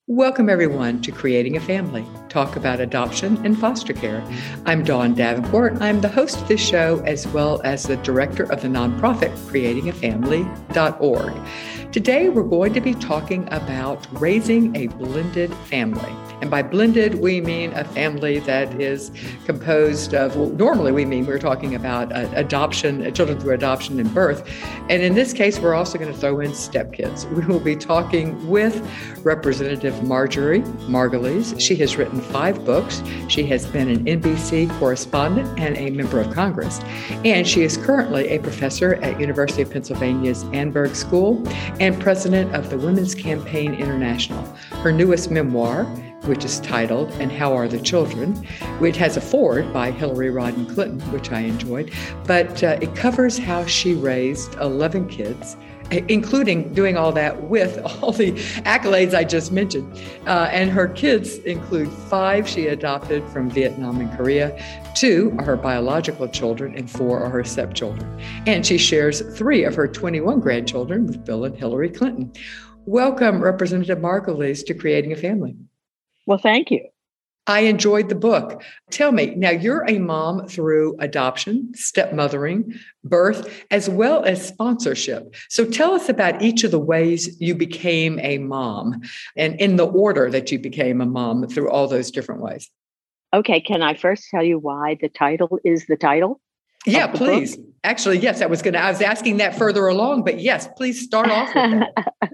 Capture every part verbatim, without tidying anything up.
Welcome, everyone, to Creating a Family, talk about adoption and foster care. I'm Dawn Davenport. I'm the host of this show, as well as the director of the nonprofit creating a family dot org. Today, we're going to be talking about raising a blended family. And by blended, we mean a family that is composed of, well, normally we mean we're talking about uh, adoption, children through adoption and birth. And in this case, we're also going to throw in stepkids. We will be talking with Representative Marjorie Margulies. She has written five books. She has been an N B C correspondent and a member of Congress. And she is currently a professor at University of Pennsylvania's Annenberg School and president of the Women's Campaign International. Her newest memoir, which is titled And How Are the Children, which has a foreword by Hillary Rodham Clinton, which I enjoyed, but uh, it covers how she raised eleven kids, including doing all that with all the accolades I just mentioned. Uh, and her kids include five she adopted from Vietnam and Korea, two are her biological children, and four are her stepchildren. And she shares three of her twenty-one grandchildren with Bill and Hillary Clinton. Welcome, Representative Margulies, to Creating a Family. Well, thank you. I enjoyed the book. Tell me, now you're a mom through adoption, stepmothering, birth, as well as sponsorship. So tell us about each of the ways you became a mom and in the order that you became a mom through all those different ways. Okay, can I first tell you why the title is the title? Yeah, please. Book? Actually, yes, I was going to, I was asking that further along, but yes, please start off with that.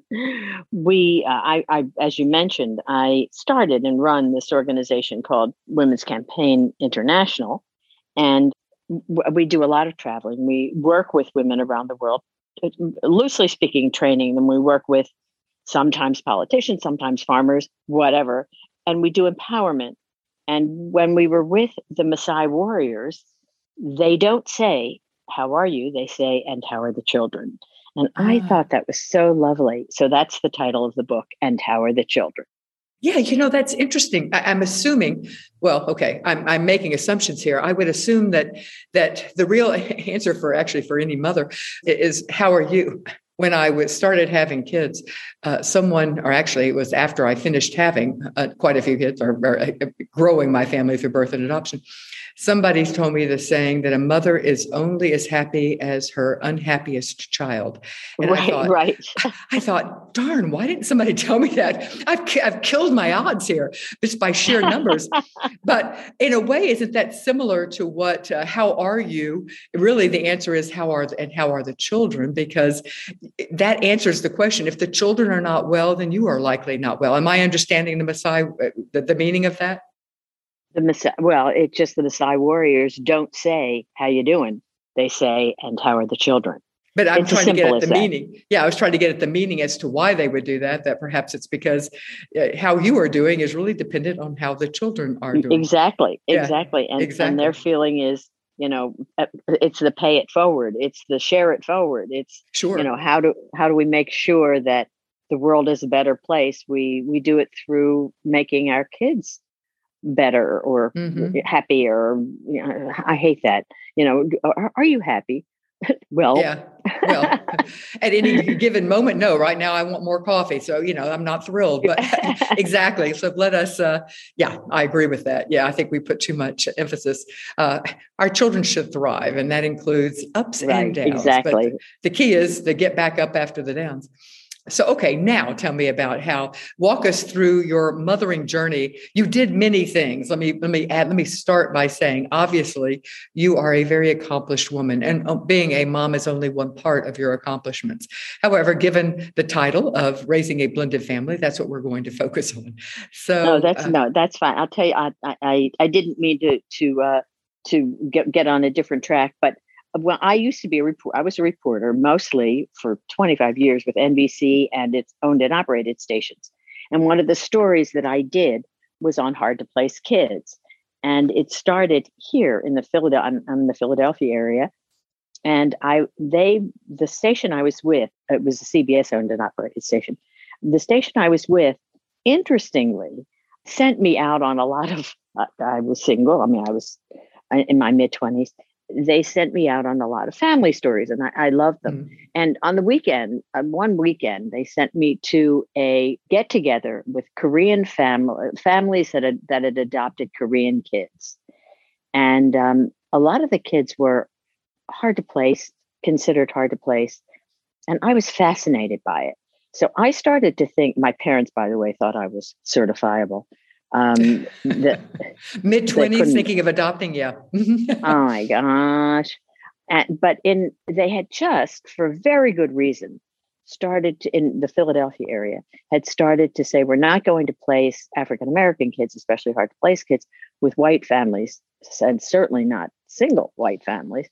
we, uh, I, I, as you mentioned, I started and run this organization called Women's Campaign International, and w- we do a lot of traveling. We work with women around the world, loosely speaking, training them. We work with sometimes politicians, sometimes farmers, whatever, and we do empowerment. And when we were with the Maasai warriors, they don't say, "How are you?" They say, "And how are the children?" And I ah. thought that was so lovely. So that's the title of the book, And How Are the Children? Yeah, you know, that's interesting. I, I'm assuming, well, okay, I'm, I'm making assumptions here. I would assume that that the real answer for actually for any mother is, how are you? When I was started having kids, uh, someone, or actually it was after I finished having uh, quite a few kids, or, or uh, growing my family through birth and adoption, somebody told me the saying that a mother is only as happy as her unhappiest child. And right, I thought, right. I thought, darn, why didn't somebody tell me that? I've I've killed my odds here just by sheer numbers. But in a way, isn't that similar to what? Uh, how are you? Really, the answer is how are and how are the children? Because that answers the question. If the children are not well, then you are likely not well. Am I understanding the Maasai, the, the meaning of that? The Maasai, well, it's just the Maasai warriors don't say, "How you doing?" They say, "And how are the children?" But I'm it's trying to get at the that. meaning. Yeah, I was trying to get at the meaning as to why they would do that, that perhaps it's because uh, how you are doing is really dependent on how the children are doing. Exactly, Yeah, exactly. And, exactly. and their feeling is, you know, it's the pay it forward. It's the share it forward. It's, sure. you know, how do how do we make sure that the world is a better place? We we do it through making our kids better or mm-hmm. happier. You know, I hate that. You know, are, are you happy? Well, yeah. Well, at any given moment, no. Right now, I want more coffee, so you know I'm not thrilled. But exactly. So let us. Uh, yeah, I agree with that. Yeah, I think we put too much emphasis. Uh, our children should thrive, and that includes ups right, and downs. Exactly. But the key is to get back up after the downs. So, okay, now tell me about how, walk us through your mothering journey. You did many things. Let me, let me add, let me start by saying, obviously, you are a very accomplished woman, and being a mom is only one part of your accomplishments. However, given the title of Raising a Blended Family, that's what we're going to focus on. So, no, that's, uh, no, that's fine. I'll tell you, I, I, I didn't mean to, to, uh, to get, get on a different track, but well, I used to be a reporter. I was a reporter mostly for twenty-five years with N B C and its owned and operated stations. And one of the stories that I did was on hard to place kids. And it started here in the Philadelphia, I'm, I'm in the Philadelphia area. And I, they, the station I was with, it was a C B S owned and operated station. The station I was with, interestingly, sent me out on a lot of, uh, I was single. I mean, I was in my mid twenties. they sent me out on a lot of family stories, and I, I love them. Mm. And on the weekend, uh, one weekend, they sent me to a get together with Korean family families that had, that had adopted Korean kids. And um, a lot of the kids were hard to place, considered hard to place. And I was fascinated by it. So I started to think, my parents, by the way, thought I was certifiable. Um, Mid-twenties thinking of adopting you. Oh my gosh. And, but in they had just, for very good reason, started to, in the Philadelphia area, had started to say, we're not going to place African-American kids, especially hard to place kids, with white families, and certainly not single white families.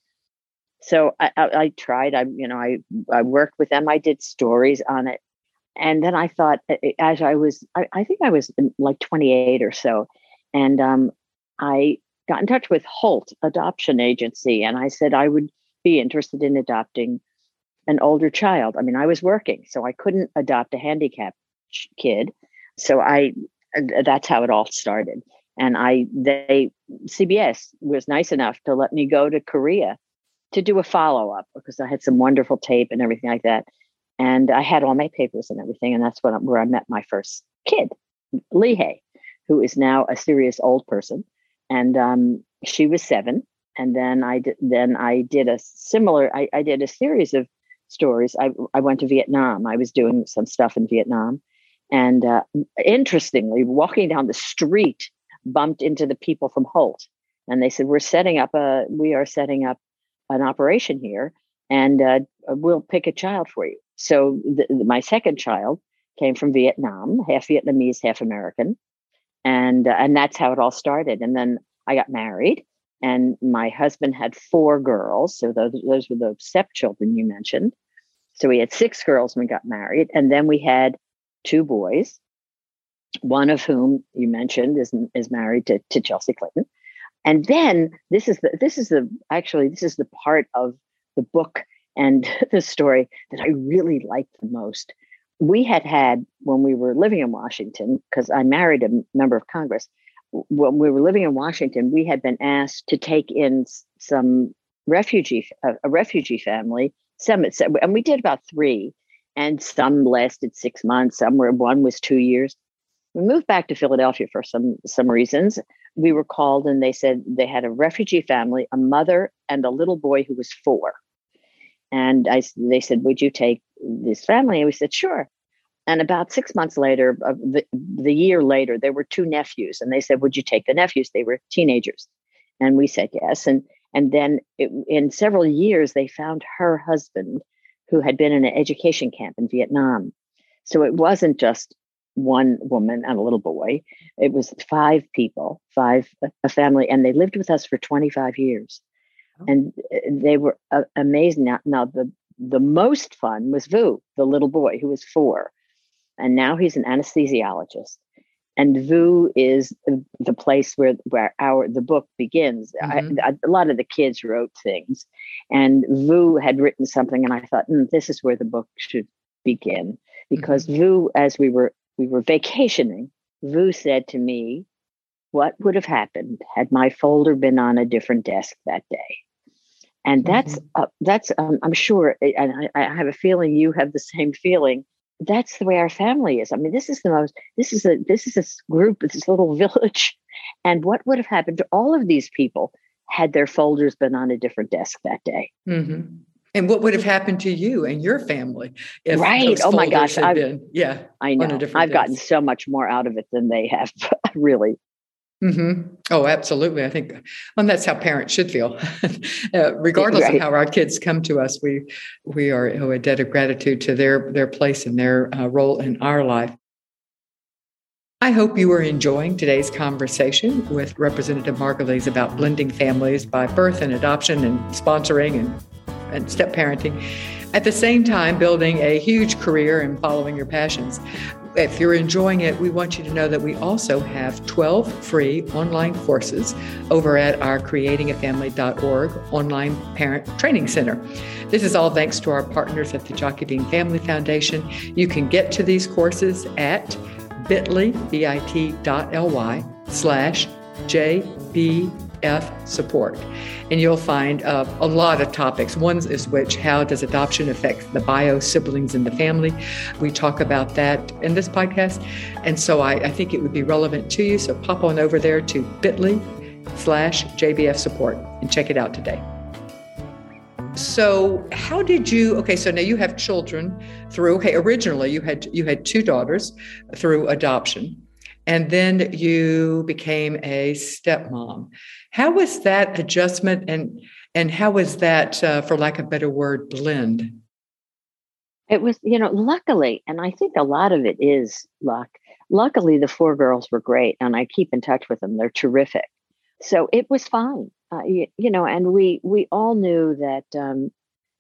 So I, I, I tried, I, you know, I, I worked with them. I did stories on it. And then I thought, as I was, I, I think I was like twenty-eight or so. And um, I got in touch with Holt Adoption Agency. And I said I would be interested in adopting an older child. I mean, I was working, so I couldn't adopt a handicapped kid. So I, that's how it all started. And I, they, C B S was nice enough to let me go to Korea to do a follow-up because I had some wonderful tape and everything like that. And I had all my papers and everything. And that's when, where I met my first kid, Lee Hay, who is now a serious old person. And um, she was seven. And then I did, then I did a similar, I, I did a series of stories. I, I went to Vietnam. I was doing some stuff in Vietnam. And uh, interestingly, walking down the street, bumped into the people from Holt. And they said, we're setting up a, we are setting up an operation here, and uh, we'll pick a child for you. So the, my second child came from Vietnam, half Vietnamese, half American. And, uh, and that's how it all started. And then I got married, and my husband had four girls. So those, those were the stepchildren you mentioned. So we had six girls when we got married. And then we had two boys, one of whom you mentioned is, is married to, to Chelsea Clinton. And then this is the, this is the, actually, this is the part of the book and the story that I really liked the most. We had had, when we were living in Washington, because I married a member of Congress, when we were living in Washington, we had been asked to take in some refugee, a, a refugee family, some, and we did about three, and some lasted six months, some were, one was two years. We moved back to Philadelphia for some, some reasons. We were called and they said they had a refugee family, a mother and a little boy who was four. And I, they said, would you take this family? And we said, sure. And about six months later, uh, the, the year later, there were two nephews. And they said, would you take the nephews? They were teenagers. And we said, yes. And, and then it, in several years, they found her husband who had been in an education camp in Vietnam. So it wasn't just one woman and a little boy. It was five people, five, a family, and they lived with us for twenty-five years. Oh. And they were uh, amazing. Now, now the, the most fun was Vu, the little boy who was four. And now he's an anesthesiologist. And Vu is the place where, where our the book begins. Mm-hmm. I, I, a lot of the kids wrote things. And Vu had written something, and I thought, mm, this is where the book should begin. Because mm-hmm. Vu, as we were we were vacationing, Vu said to me, what would have happened had my folder been on a different desk that day? And that's, mm-hmm. uh, that's um, I'm sure, and I, I have a feeling you have the same feeling. That's the way our family is. I mean, this is the most, this is a, this is a group, this little village. And what would have happened to all of these people had their folders been on a different desk that day? Mm-hmm. And what would have happened to you and your family if right? Those oh my gosh! had I've, been, yeah, I know. I've days. gotten so much more out of it than they have, really. Mm-hmm. Oh, absolutely. I think, and that's how parents should feel, uh, regardless right. of how our kids come to us. We we are a debt of gratitude to their their place and their uh, role in our life. I hope you are enjoying today's conversation with Representative Margulies about blending families by birth and adoption and sponsoring and, and step parenting. At the same time, building a huge career and following your passions. If you're enjoying it, we want you to know that we also have twelve free online courses over at our creating a family dot org online parent training center. This is all thanks to our partners at the Jockey Bean Family Foundation. You can get to these courses at bit.ly, bit.ly slash J B F Support. And you'll find uh, a lot of topics. One is which, how does adoption affect the bio siblings in the family? We talk about that in this podcast. And so I, I think it would be relevant to you. So pop on over there to bit.ly slash JBF support and check it out today. So how did you, okay, so now you have children through, okay, originally you had you had two daughters through adoption, and then you became a stepmom. How was that adjustment, and and how was that, uh, for lack of a better word, blend? It was, you know, luckily, and I think a lot of it is luck. Luckily, the four girls were great, and I keep in touch with them. They're terrific. So it was fine. Uh, you, you know, and we we all knew that um,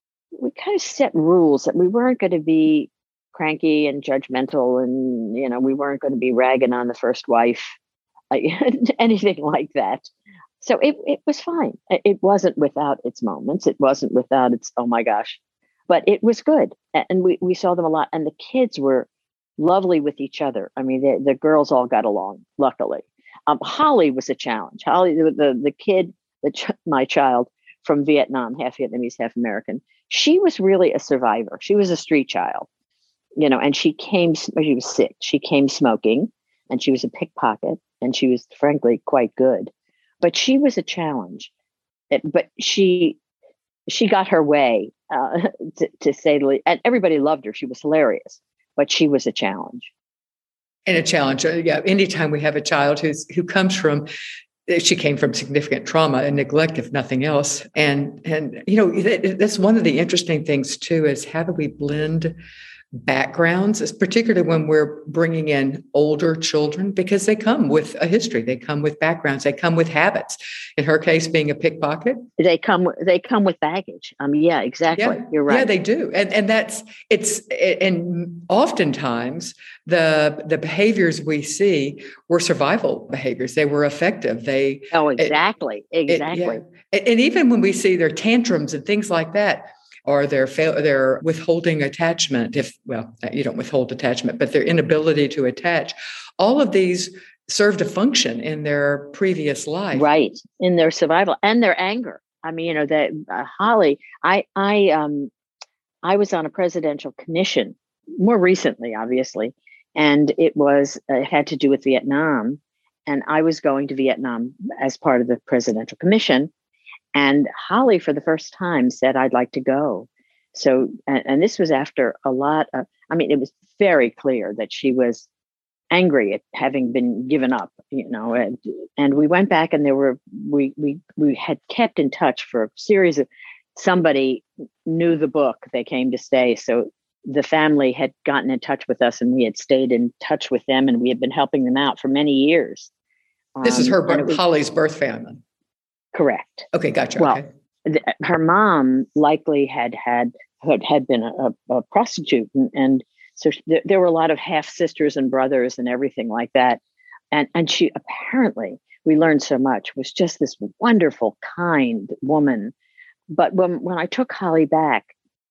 we kind of set rules that we weren't going to be cranky and judgmental, and you know, we weren't going to be ragging on the first wife, uh, anything like that. So it it was fine. It wasn't without its moments. It wasn't without its oh my gosh, but it was good, and we we saw them a lot, and the kids were lovely with each other. I mean, the the girls all got along, luckily. Um, Holly was a challenge. Holly, the the, the kid. The ch- my child from Vietnam, half Vietnamese, half American. She was really a survivor. She was a street child, you know, and she came, she was sick. She came smoking, and she was a pickpocket, and she was frankly quite good, but she was a challenge. It, but she, she got her way, uh, to, to say the least, and everybody loved her. She was hilarious, but she was a challenge. And a challenge. Yeah. Anytime we have a child who's, who comes from, she came from significant trauma and neglect, if nothing else. And, and you know, that's one of the interesting things, too, is how do we blend backgrounds, particularly when we're bringing in older children, because they come with a history. They come with backgrounds. They come with habits. In her case, being a pickpocket. They come, they come with baggage. Um, yeah, exactly. Yeah. You're right. Yeah, they do. And, and that's, it's, and oftentimes the, the behaviors we see were survival behaviors. They were effective. They, oh, exactly. It, exactly. It, yeah. And even when we see their tantrums and things like that, or their fail, their withholding attachment, if, well, you don't withhold attachment, but their inability to attach, all of these served a function in their previous life. Right. In their survival and their anger. I mean, you know, that uh, Holly, I, I, um, I was on a presidential commission more recently, obviously, and it was, uh, it had to do with Vietnam. And I was going to Vietnam as part of the presidential commission. And Holly, for the first time, said, I'd like to go. So, and, and this was after a lot of, I mean, it was very clear that she was angry at having been given up, you know, and, and we went back, and there were, we, we, we had kept in touch for a series of, somebody knew the book, they came to stay. So the family had gotten in touch with us, and we had stayed in touch with them, and we had been helping them out for many years. This um, is her, was, Holly's birth family. Correct. Okay, gotcha. Well, okay. th- her mom likely had had had, had been a, a prostitute, and, and so she, th- there were a lot of half sisters and brothers and everything like that. And and she apparently, we learned so much, was just this wonderful, kind woman. But when when I took Holly back,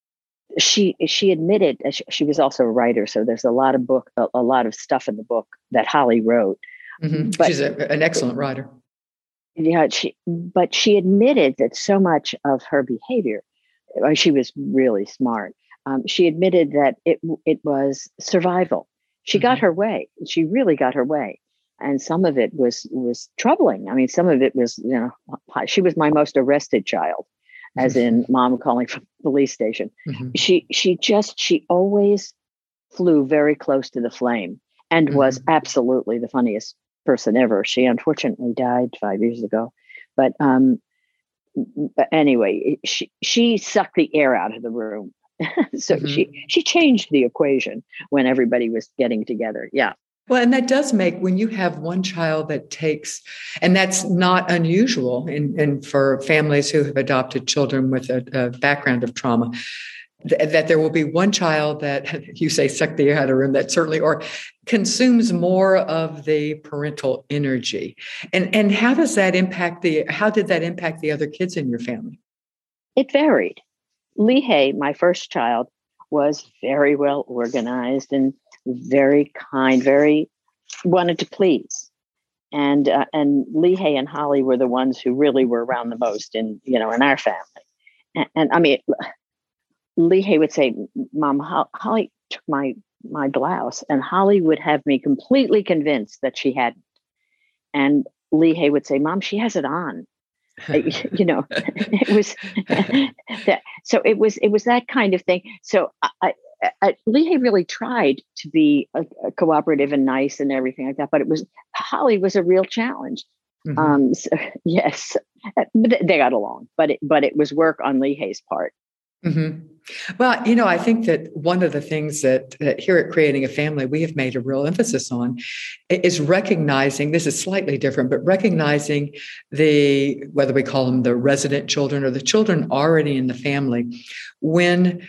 she she admitted, she, she was also a writer, so there's a lot of book, a, a lot of stuff in the book that Holly wrote. Mm-hmm. But, she's a, an excellent writer. Yeah, she, but she admitted that so much of her behavior, she was really smart. Um, she admitted that it it was survival. She mm-hmm. got her way. She really got her way, and some of it was was troubling. I mean, some of it was, you know, she was my most arrested child, as in mom calling from the police station. Mm-hmm. She she just she always flew very close to the flame, and mm-hmm. was absolutely the funniest person ever. She unfortunately died five years ago, but um, but anyway, she she sucked the air out of the room. so mm-hmm. she she changed the equation when everybody was getting together. Yeah. Well, and that does make, when you have one child that takes, and that's not unusual in, in for families who have adopted children with a, a background of trauma, th- that there will be one child that, you say suck the air out of the room, that certainly, or consumes more of the parental energy. And and how does that impact the, how did that impact the other kids in your family? It varied. Lihei, my first child, was very well organized and very kind, very wanted to please. And uh, and Lehay and Holly were the ones who really were around the most in, you know, in our family. And, and I mean, Lehay would say, "Mom, Ho- Holly took my my blouse," and Holly would have me completely convinced that she hadn't. And Lehay would say, "Mom, she has it on." You know, it was that. So it was it was that kind of thing. So I, I, Lehay really tried to be a, a cooperative and nice and everything like that, but it was Holly was a real challenge. Mm-hmm. Um, so, yes, but they got along, but it, but it was work on Lehay's part. Mm-hmm. Well, you know, I think that one of the things that, that here at Creating a Family, we have made a real emphasis on is recognizing, this is slightly different, but recognizing the, whether we call them the resident children or the children already in the family, when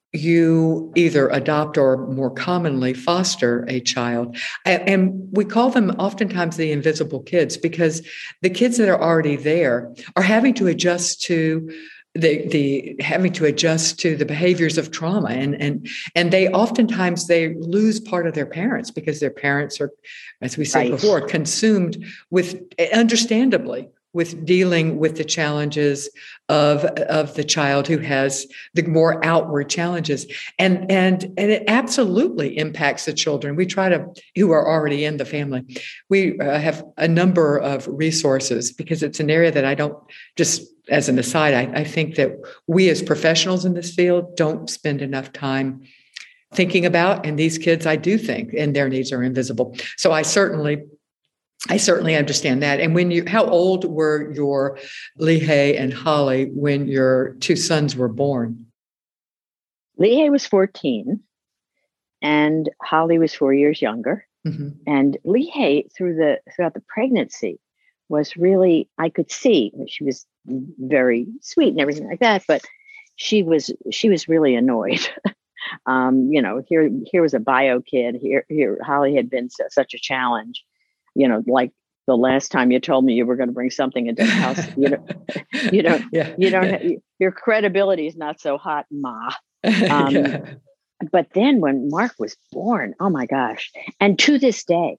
you either adopt or more commonly foster a child. And we call them oftentimes the invisible kids, because the kids that are already there are having to adjust to the the having to adjust to the behaviors of trauma, and and and they oftentimes they lose part of their parents because their parents are, as we said right. before, consumed with, understandably, with dealing with the challenges of of the child who has the more outward challenges, and and and it absolutely impacts the children. We try to who are already in the family. We uh, have a number of resources, because it's an area that I don't just. As an aside, I, I think that we as professionals in this field don't spend enough time thinking about, and these kids, I do think, and their needs are invisible. So I certainly, I certainly understand that. And when you, how old were your Lehay and Holly when your two sons were born? Lehay was fourteen, and Holly was four years younger. Mm-hmm. And Lehay, through the throughout the pregnancy, was really, I could see she was very sweet and everything like that, but she was she was really annoyed. um, you know, here here was a bio kid. Here here Holly had been so, such a challenge. You know, like the last time you told me you were going to bring something into the house. You know, you don't yeah. you don't have, your credibility is not so hot, Ma. Um, yeah. But then when Mark was born, oh my gosh! And to this day,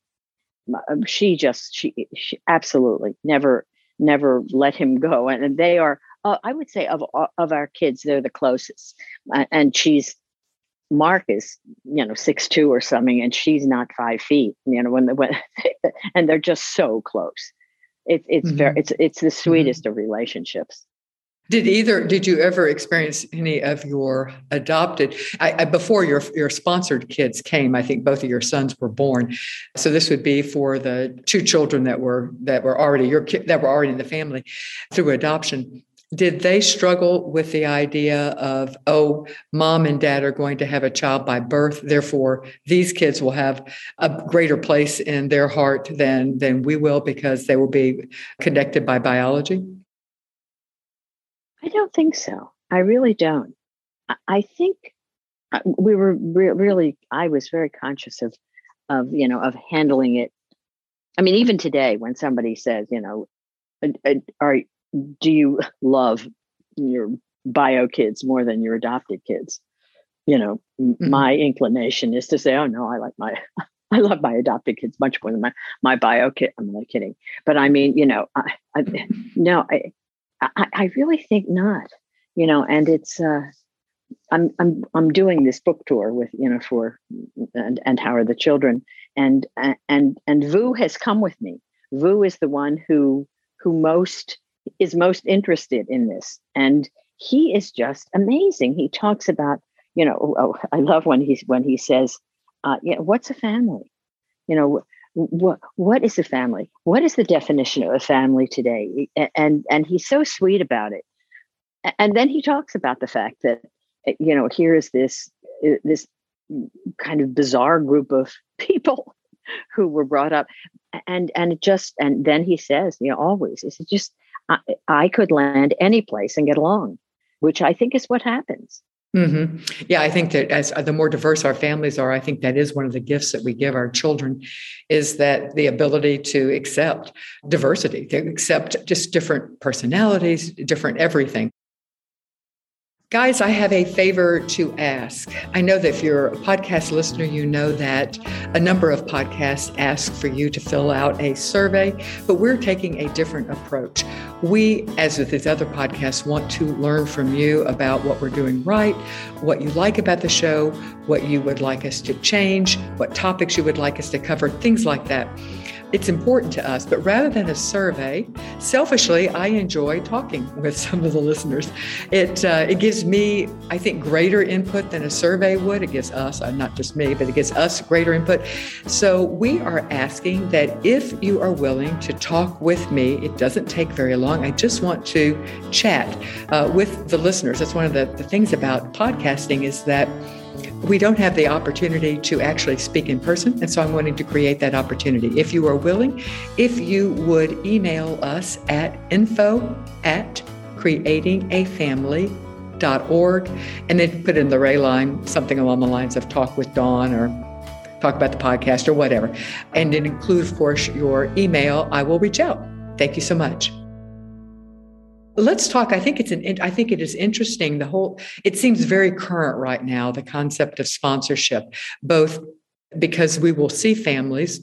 she just she, she absolutely never never let him go, and they are uh, I would say of of our kids, they're the closest. Uh, and she's Mark is you know six two or something, and she's not five feet. You know when the when and they're just so close. It, it's mm-hmm. very it's it's the sweetest mm-hmm. of relationships. Did either, did you ever experience any of your adopted, I, I, before your your sponsored kids came, I think both of your sons were born. So this would be for the two children that were, that were already, your that were already in the family through adoption. Did they struggle with the idea of, oh, mom and dad are going to have a child by birth, therefore these kids will have a greater place in their heart than, than we will, because they will be connected by biology? I don't think so. I really don't. I think we were re- really, I was very conscious of, of, you know, of handling it. I mean, even today, when somebody says, you know, are, do you love your bio kids more than your adopted kids? You know, mm-hmm. my inclination is to say, oh no, I like my, I love my adopted kids much more than my, my bio kid. I'm only kidding. But I mean, you know, I, I no, I, I, I really think not, you know, and it's, uh, I'm, I'm, I'm doing this book tour with, you know, for, and, and How Are the Children? And, and, and Vu has come with me. Vu is the one who, who most is most interested in this. And he is just amazing. He talks about, you know, oh, I love when he's, when he says, uh, yeah, what's a family? You know, What what is a family? What is the definition of a family today? And and he's so sweet about it. And then he talks about the fact that, you know, here is this this kind of bizarre group of people who were brought up, and and it just and then he says, you know, always he said, just I, I could land any place and get along, which I think is what happens. Mm-hmm. Yeah, I think that as the more diverse our families are, I think that is one of the gifts that we give our children, is that the ability to accept diversity, to accept just different personalities, different everything. Guys, I have a favor to ask. I know that if you're a podcast listener, you know that a number of podcasts ask for you to fill out a survey, but we're taking a different approach. We, as with these other podcasts, want to learn from you about what we're doing right, what you like about the show, what you would like us to change, what topics you would like us to cover, things like that. It's important to us, but rather than a survey, selfishly, I enjoy talking with some of the listeners. It uh, it gives me, I think, greater input than a survey would. It gives us, uh, not just me, but it gives us greater input. So we are asking that if you are willing to talk with me, it doesn't take very long. I just want to chat uh, with the listeners. That's one of the, the things about podcasting is that we don't have the opportunity to actually speak in person, and so I'm wanting to create that opportunity. If you are willing, if you would email us at info at creating a family dot org, and then put in the Ray line something along the lines of talk with Dawn or talk about the podcast or whatever, and then include, of course, your email, I will reach out. Thank you so much. Let's talk. I think it's an. I think it is interesting. The whole. It seems very current right now. The concept of sponsorship, both because we will see families.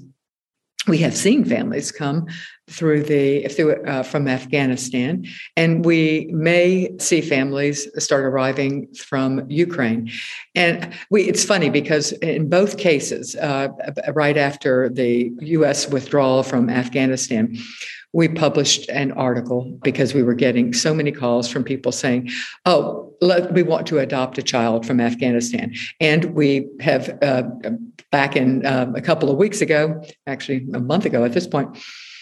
We have seen families come through the through uh, from Afghanistan, and we may see families start arriving from Ukraine. And we. It's funny because in both cases, uh, right after the U S withdrawal from Afghanistan, we published an article because we were getting so many calls from people saying, oh, let, we want to adopt a child from Afghanistan. And we have, uh, back in um, a couple of weeks ago, actually a month ago at this point,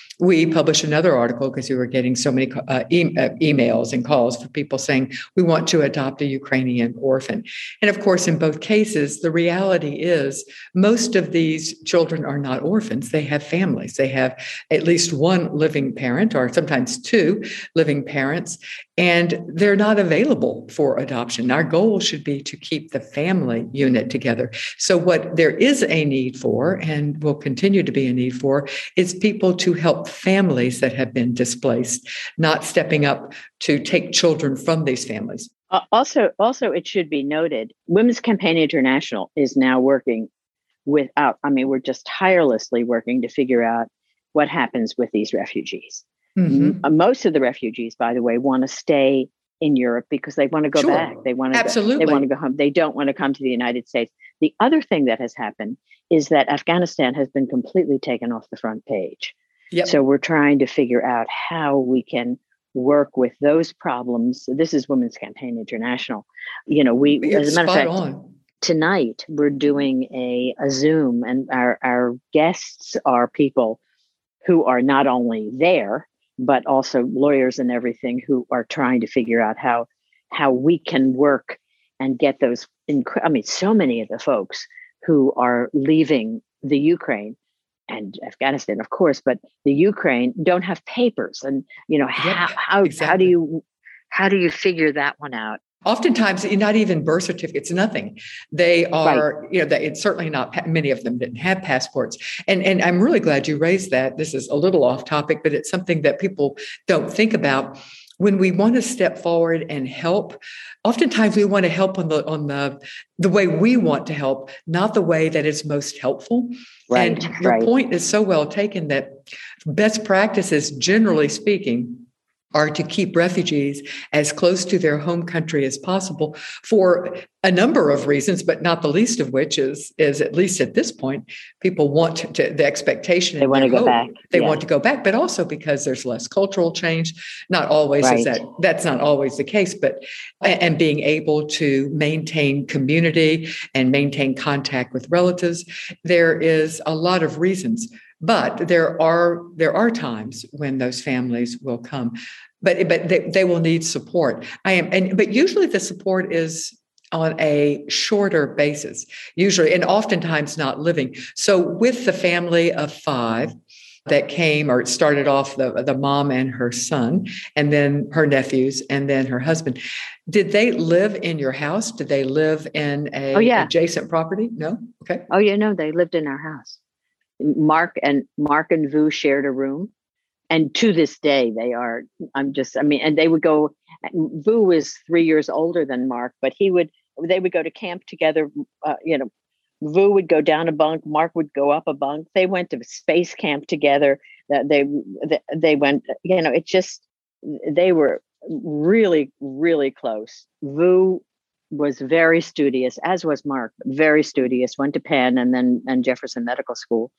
we published another article because we were getting so many uh, e- uh, emails and calls from people saying, we want to adopt a Ukrainian orphan. And of course, in both cases, the reality is most of these children are not orphans. They have families. They have at least one living parent or sometimes two living parents, and they're not available for adoption. Our goal should be to keep the family unit together. So what there is a need for, and will continue to be a need for, is people to help families that have been displaced, not stepping up to take children from these families. Uh, also, also, it should be noted, Women's Campaign International is now working without, I mean, we're just tirelessly working to figure out what happens with these refugees. Mm-hmm. M- most of the refugees, by the way, want to stay in Europe because they want to go sure. back. They want to Absolutely. Go, they want to go home. They don't want to come to the United States. The other thing that has happened is that Afghanistan has been completely taken off the front page. Yep. So we're trying to figure out how we can work with those problems. This is Women's Campaign International. You know, we, You're as a matter of fact, on. Tonight we're doing a, a Zoom, and our, our guests are people who are not only there, but also lawyers and everything who are trying to figure out how how we can work and get those. Inc- I mean, so many of the folks who are leaving the Ukraine and Afghanistan, of course, but the Ukraine don't have papers, and you know how yep, how, exactly. how do you how do you figure that one out? Oftentimes, not even birth certificates, nothing. They are, right. you know, they, it's certainly not, many of them didn't have passports. And, and I'm really glad you raised that. This is a little off topic, but it's something that people don't think about. When we want to step forward and help, oftentimes we want to help on the on the the way we want to help, not the way that is most helpful. Right, and your right. point is so well taken that best practices, generally speaking, are to keep refugees as close to their home country as possible for a number of reasons, but not the least of which is, is at least at this point, people want to, to the expectation. They want to go hope, back. They yeah. want to go back, but also because there's less cultural change. Not always right. is that, that's not always the case, but, and being able to maintain community and maintain contact with relatives. There is a lot of reasons. But there are there are times when those families will come, but but they, they will need support. I am, and but usually the support is on a shorter basis, usually, and oftentimes not living. So with the family of five that came, or it started off the the mom and her son, and then her nephews, and then her husband. Did they live in your house? Did they live in a oh, yeah. adjacent property? No. Okay. Oh, yeah, no, they lived in our house. Mark and Mark and Vu shared a room, and to this day they are. I'm just. I mean, and they would go Vu was three years older than Mark, but he would, they would go to camp together. Uh, you know, Vu would go down a bunk, Mark would go up a bunk. They went to space camp together. That they, they, they went, you know, it just, they were really, really close. Vu was very studious, as was Mark, very studious, went to Penn and then and Jefferson Medical School.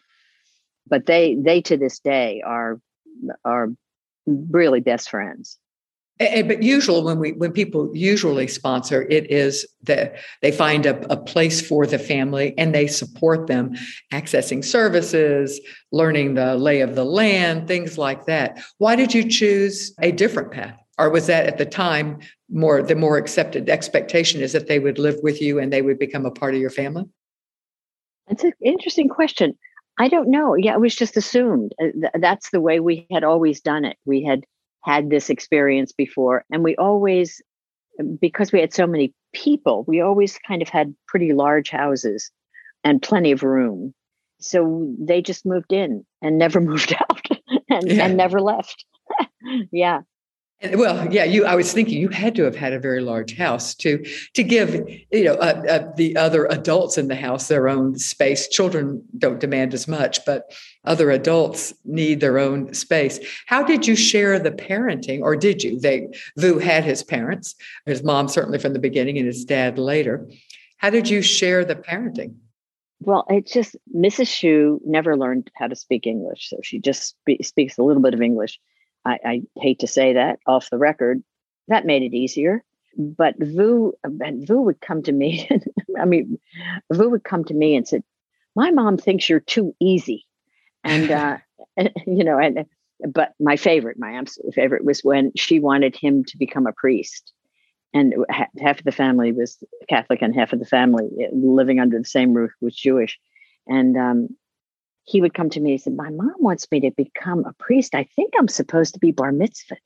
But they they to this day are are really best friends. And, but usually when we when people usually sponsor, it is that they find a, a place for the family and they support them, accessing services, learning the lay of the land, things like that. Why did you choose a different path? Or was that at the time more the more accepted expectation is that they would live with you and they would become a part of your family? That's an interesting question. I don't know. Yeah, it was just assumed. That's the way we had always done it. We had had this experience before, and we always, because we had so many people, we always kind of had pretty large houses and plenty of room. So they just moved in and never moved out and, yeah. and never left. Yeah. Well, yeah, you. I was thinking you had to have had a very large house to to give, you know, uh, uh, the other adults in the house their own space. Children don't demand as much, but other adults need their own space. How did you share the parenting, or did you? They Vu had his parents, his mom certainly from the beginning, and his dad later. How did you share the parenting? Well, it's just Missus Shue never learned how to speak English, so she just spe- speaks a little bit of English. I, I hate to say that off the record. That made it easier. But Vu, and Vu would come to me. And, I mean, Vu would come to me and said, "My mom thinks you're too easy." And, uh, and you know, and but my favorite, my absolute favorite, was when she wanted him to become a priest. And half of the family was Catholic, and half of the family living under the same roof was Jewish. And um, he would come to me and say, "My mom wants me to become a priest. I think I'm supposed to be bar mitzvahed."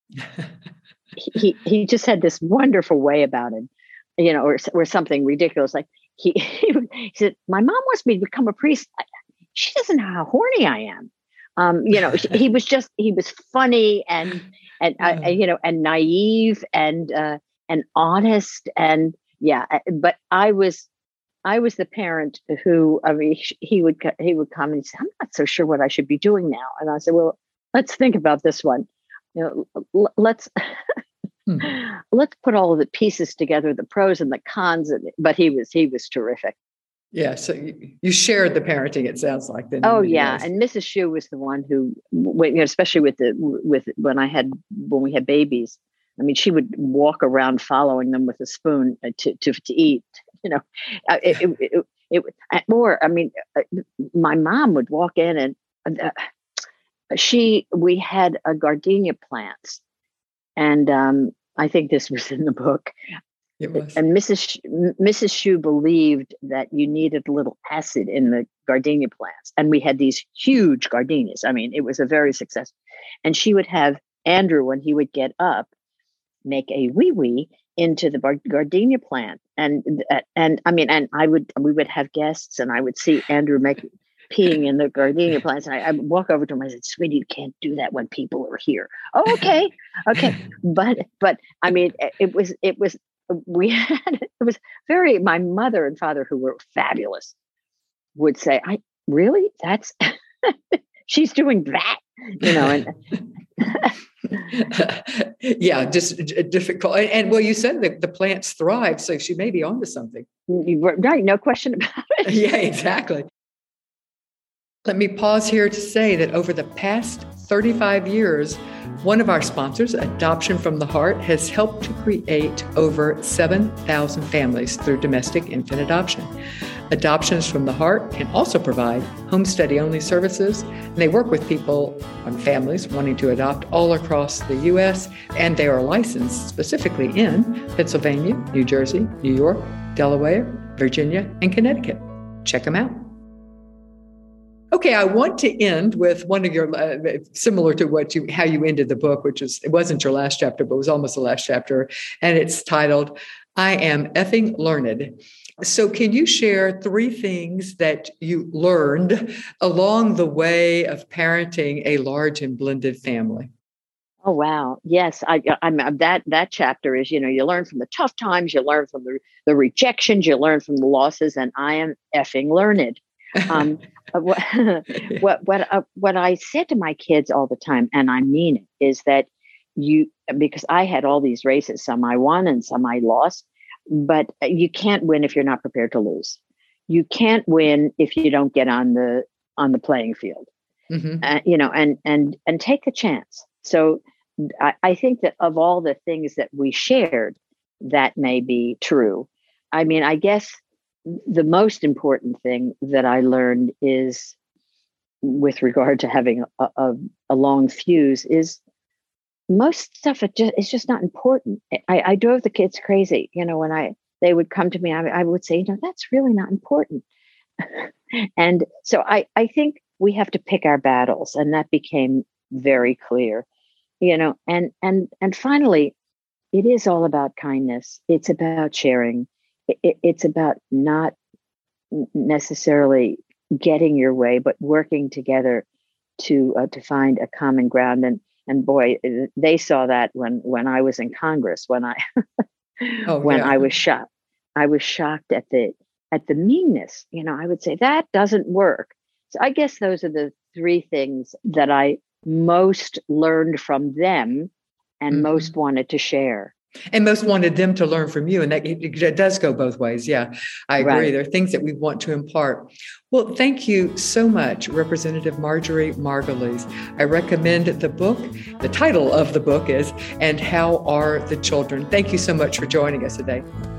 he he just had this wonderful way about him, you know, or or something ridiculous. Like he, he, he said, "My mom wants me to become a priest. She doesn't know how horny I am." Um, you know, he was just, he was funny and, and, uh, uh, you know, and naive and, uh, and honest. And yeah, but I was, I was the parent who, I mean, he would, he would come and say, "I'm not so sure what I should be doing now." And I said, "Well, let's think about this one. You know, let's, hmm. let's put all of the pieces together, the pros and the cons." And, but he was, he was terrific. Yeah. So you, you shared the parenting, it sounds like. Then oh yeah. Ways. And Missus Shue was the one who, you know, especially with the, with when I had, when we had babies, I mean, she would walk around following them with a spoon to, to, to eat. You know, it, it, it, it, it or I mean, my mom would walk in and uh, she, we had a gardenia plant, and um, I think this was in the book. It was. And Missus Sh- Missus Shue believed that you needed a little acid in the gardenia plants, and we had these huge gardenias. I mean, it was a very successful. And she would have Andrew, when he would get up, make a wee wee into the bar- gardenia plant, and and I mean, and I would we would have guests, and I would see Andrew make peeing in the gardenia plants, and I, I would walk over to him. I said, "Sweetie, you can't do that when people are here." "Oh, okay, okay," but but I mean, it was it was we had it was very. My mother and father, who were fabulous, would say, "I really that's she's doing that," you know, and. Yeah, just difficult. And, and well, you said that the plants thrive, so she may be onto something. Right, no question about it. Yeah, exactly. Let me pause here to say that over the past thirty-five years, one of our sponsors, Adoption from the Heart, has helped to create over seven thousand families through domestic infant adoption. Adoptions from the Heart can also provide home study only services, and they work with people and families wanting to adopt all across the U S, and they are licensed specifically in Pennsylvania, New Jersey, New York, Delaware, Virginia, and Connecticut. Check them out. Okay, I want to end with one of your, uh, similar to what you, how you ended the book, which is, it wasn't your last chapter, but it was almost the last chapter, and it's titled, "I Am Effing Learned." So can you share three things that you learned along the way of parenting a large and blended family? Oh, wow. Yes. I, I'm that, that chapter is, you know, you learn from the tough times, you learn from the, the rejections, you learn from the losses, and I am effing learned. Um, what, what, what, uh, what I said to my kids all the time, and I mean it, is that you, because I had all these races, some I won and some I lost, but you can't win if you're not prepared to lose. You can't win if you don't get on the, on the playing field, mm-hmm. uh, you know, and, and, and take a chance. So I, I think that of all the things that we shared, that may be true. I mean, I guess the most important thing that I learned is, with regard to having a, a, a long fuse, is most stuff it just, it's just not important. I, I drove the kids crazy. You know, when I they would come to me, I, I would say, you know, that's really not important. And so I, I think we have to pick our battles, and that became very clear. You know, and and and finally, it is all about kindness. It's about sharing. It, it's about not necessarily getting your way, but working together to uh, to find a common ground. And and boy, they saw that when when I was in Congress, when I oh, when yeah. I was shocked. I was shocked at the at the meanness. You know, I would say that doesn't work. So I guess those are the three things that I most learned from them and mm-hmm. most wanted to share. And most wanted them to learn from you. And that it, it does go both ways. Yeah, I agree. Right. There are things that we want to impart. Well, thank you so much, Representative Marjorie Margulies. I recommend the book. The title of the book is And How Are the Children? Thank you so much for joining us today.